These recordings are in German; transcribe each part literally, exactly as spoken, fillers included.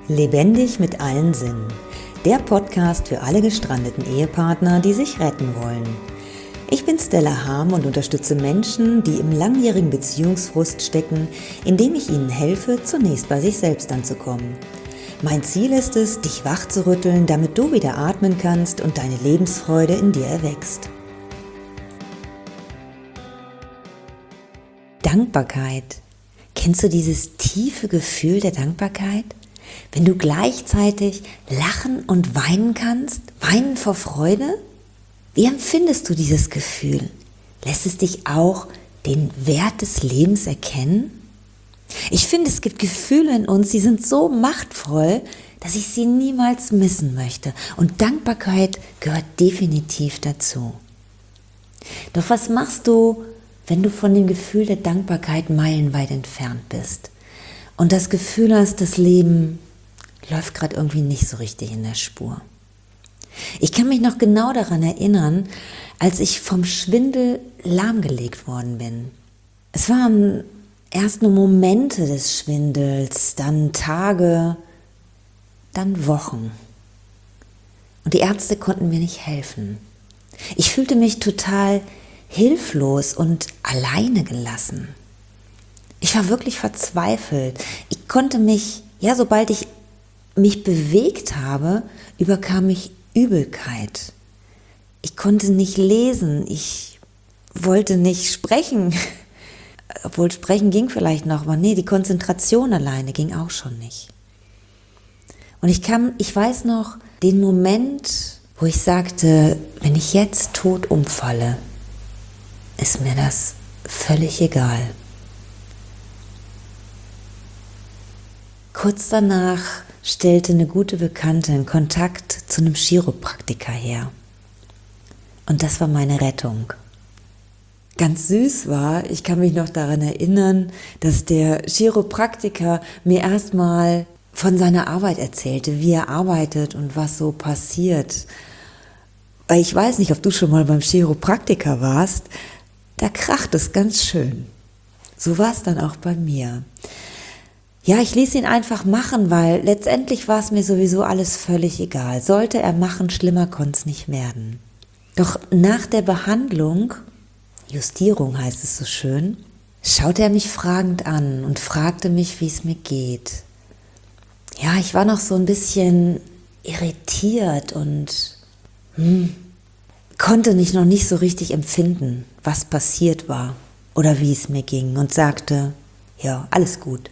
Lebendig mit allen Sinnen. Der Podcast für alle gestrandeten Ehepartner, die sich retten wollen. Ich bin Stella Harm und unterstütze Menschen, die im langjährigen Beziehungsfrust stecken, indem ich ihnen helfe, zunächst bei sich selbst anzukommen. Mein Ziel ist es, dich wach zu rütteln, damit du wieder atmen kannst und deine Lebensfreude in dir erwächst. Dankbarkeit. Kennst du dieses tiefe Gefühl der Dankbarkeit? Wenn du gleichzeitig lachen und weinen kannst, weinen vor Freude? Wie empfindest du dieses Gefühl? Lässt es dich auch den Wert des Lebens erkennen? Ich finde, es gibt Gefühle in uns, die sind so machtvoll, dass ich sie niemals missen möchte. Und Dankbarkeit gehört definitiv dazu. Doch was machst du, wenn du von dem Gefühl der Dankbarkeit meilenweit entfernt bist und das Gefühl hast, das Leben läuft gerade irgendwie nicht so richtig in der Spur? Ich kann mich noch genau daran erinnern, als ich vom Schwindel lahmgelegt worden bin. Es waren erst nur Momente des Schwindels, dann Tage, dann Wochen. Und die Ärzte konnten mir nicht helfen. Ich fühlte mich total hilflos und alleine gelassen. Ich war wirklich verzweifelt. Ich konnte mich, ja, sobald ich mich bewegt habe, überkam mich Übelkeit. Ich konnte nicht lesen, ich wollte nicht sprechen. Obwohl sprechen ging vielleicht noch, aber nee, die Konzentration alleine ging auch schon nicht. Und ich kam, ich weiß noch, den Moment, wo ich sagte, wenn ich jetzt tot umfalle, ist mir das völlig egal. Kurz danach stellte eine gute Bekannte einen Kontakt zu einem Chiropraktiker her. Und das war meine Rettung. Ganz süß war, ich kann mich noch daran erinnern, dass der Chiropraktiker mir erstmal von seiner Arbeit erzählte, wie er arbeitet und was so passiert. Weil ich weiß nicht, ob du schon mal beim Chiropraktiker warst, da kracht es ganz schön. So war es dann auch bei mir. Ja, ich ließ ihn einfach machen, weil letztendlich war es mir sowieso alles völlig egal. Sollte er machen, schlimmer konnte es nicht werden. Doch nach der Behandlung, Justierung heißt es so schön, schaute er mich fragend an und fragte mich, wie es mir geht. Ja, ich war noch so ein bisschen irritiert und hm, konnte mich noch nicht so richtig empfinden, was passiert war oder wie es mir ging und sagte, ja, alles gut.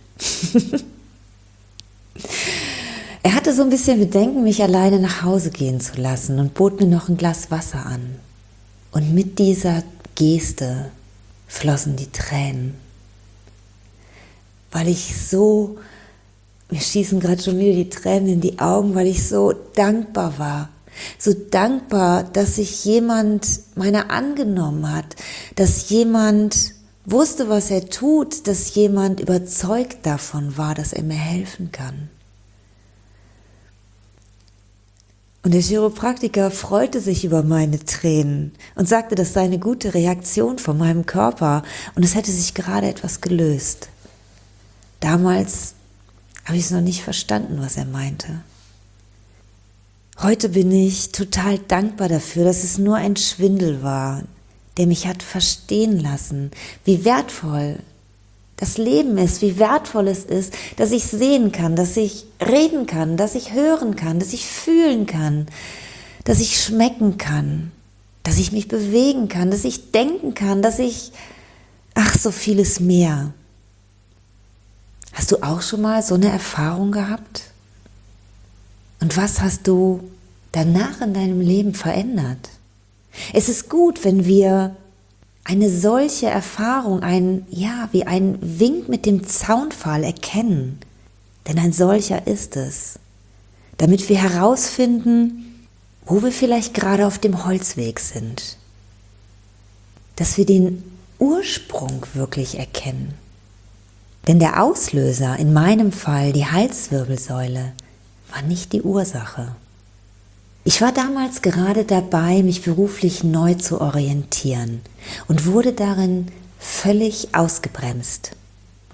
Er hatte so ein bisschen Bedenken, mich alleine nach Hause gehen zu lassen und bot mir noch ein Glas Wasser an. Und mit dieser Geste flossen die Tränen, weil ich so, mir schießen gerade schon wieder die Tränen in die Augen, weil ich so dankbar war. So dankbar, dass sich jemand meiner angenommen hat, dass jemand wusste, was er tut, dass jemand überzeugt davon war, dass er mir helfen kann. Und der Chiropraktiker freute sich über meine Tränen und sagte, das sei eine gute Reaktion von meinem Körper und es hätte sich gerade etwas gelöst. Damals habe ich es noch nicht verstanden, was er meinte. Heute bin ich total dankbar dafür, dass es nur ein Schwindel war, der mich hat verstehen lassen, wie wertvoll das Leben ist, wie wertvoll es ist, dass ich sehen kann, dass ich reden kann, dass ich hören kann, dass ich fühlen kann, dass ich schmecken kann, dass ich mich bewegen kann, dass ich denken kann, dass ich, ach, so vieles mehr. Hast du auch schon mal so eine Erfahrung gehabt? Und was hast du danach in deinem Leben verändert? Es ist gut, wenn wir eine solche Erfahrung, ein, ja, wie ein Wink mit dem Zaunpfahl erkennen, denn ein solcher ist es, damit wir herausfinden, wo wir vielleicht gerade auf dem Holzweg sind, dass wir den Ursprung wirklich erkennen. Denn der Auslöser, in meinem Fall die Halswirbelsäule, war nicht die Ursache. Ich war damals gerade dabei, mich beruflich neu zu orientieren und wurde darin völlig ausgebremst.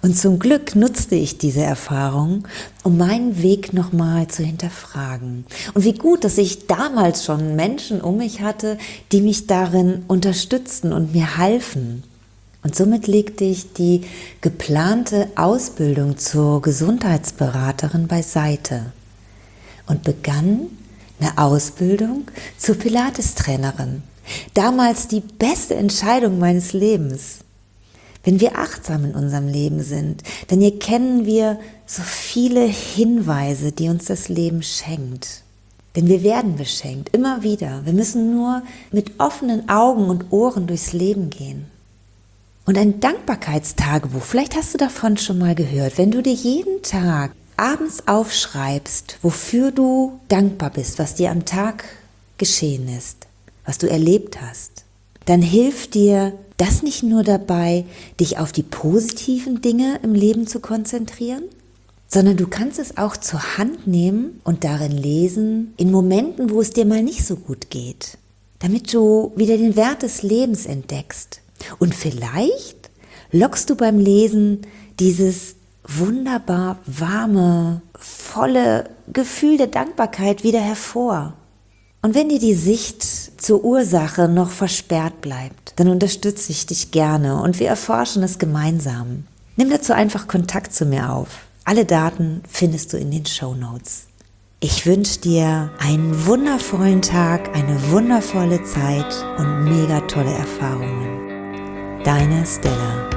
Und zum Glück nutzte ich diese Erfahrung, um meinen Weg nochmal zu hinterfragen. Und wie gut, dass ich damals schon Menschen um mich hatte, die mich darin unterstützten und mir halfen. Und somit legte ich die geplante Ausbildung zur Gesundheitsberaterin beiseite und begann eine Ausbildung zur Pilates-Trainerin. Damals die beste Entscheidung meines Lebens. Wenn wir achtsam in unserem Leben sind, dann erkennen wir so viele Hinweise, die uns das Leben schenkt. Denn wir werden beschenkt, immer wieder. Wir müssen nur mit offenen Augen und Ohren durchs Leben gehen. Und ein Dankbarkeitstagebuch, vielleicht hast du davon schon mal gehört, wenn du dir jeden Tag abends aufschreibst, wofür du dankbar bist, was dir am Tag geschehen ist, was du erlebt hast, dann hilft dir das nicht nur dabei, dich auf die positiven Dinge im Leben zu konzentrieren, sondern du kannst es auch zur Hand nehmen und darin lesen, in Momenten, wo es dir mal nicht so gut geht, damit du wieder den Wert des Lebens entdeckst. Und vielleicht lockst du beim Lesen dieses wunderbar warme, volle Gefühl der Dankbarkeit wieder hervor. Und wenn dir die Sicht zur Ursache noch versperrt bleibt, dann unterstütze ich dich gerne und wir erforschen es gemeinsam. Nimm dazu einfach Kontakt zu mir auf. Alle Daten findest du in den Shownotes. Ich wünsche dir einen wundervollen Tag, eine wundervolle Zeit und mega tolle Erfahrungen. Deine Stella.